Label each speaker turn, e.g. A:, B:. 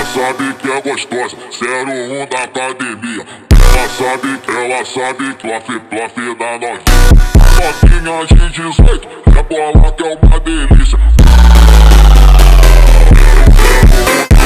A: Ela sabe que é gostosa, 01 da academia. Ela sabe que o da novinha. Novinha de 18, é bola que é uma delícia.